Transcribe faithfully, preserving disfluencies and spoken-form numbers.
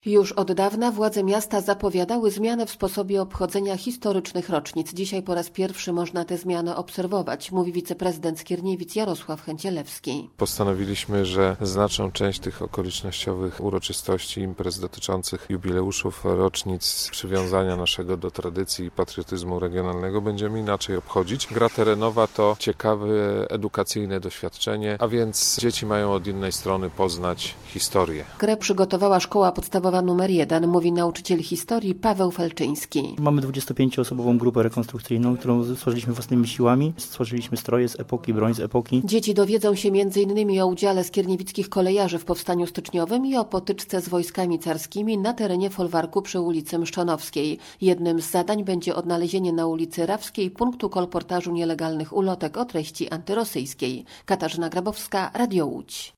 Już od dawna władze miasta zapowiadały zmianę w sposobie obchodzenia historycznych rocznic. Dzisiaj po raz pierwszy można tę zmianę obserwować, mówi wiceprezydent Skierniewic Jarosław Chęcielewski. Postanowiliśmy, że znaczną część tych okolicznościowych uroczystości, imprez dotyczących jubileuszów, rocznic, przywiązania naszego do tradycji i patriotyzmu regionalnego będziemy inaczej obchodzić. Gra terenowa to ciekawe, edukacyjne doświadczenie, a więc dzieci mają od innej strony poznać historię. Grę przygotowała szkoła podstawowa numer jeden, mówi nauczyciel historii Paweł Felczyński. Mamy dwudziestopięcioosobową grupę rekonstrukcyjną, którą stworzyliśmy własnymi siłami. Stworzyliśmy stroje z epoki, broń z epoki. Dzieci dowiedzą się między innymi o udziale skierniewickich kolejarzy w powstaniu styczniowym i o potyczce z wojskami carskimi na terenie folwarku przy ulicy Mszczonowskiej. Jednym z zadań będzie odnalezienie na ulicy Rawskiej punktu kolportażu nielegalnych ulotek o treści antyrosyjskiej. Katarzyna Grabowska, Radio Łódź.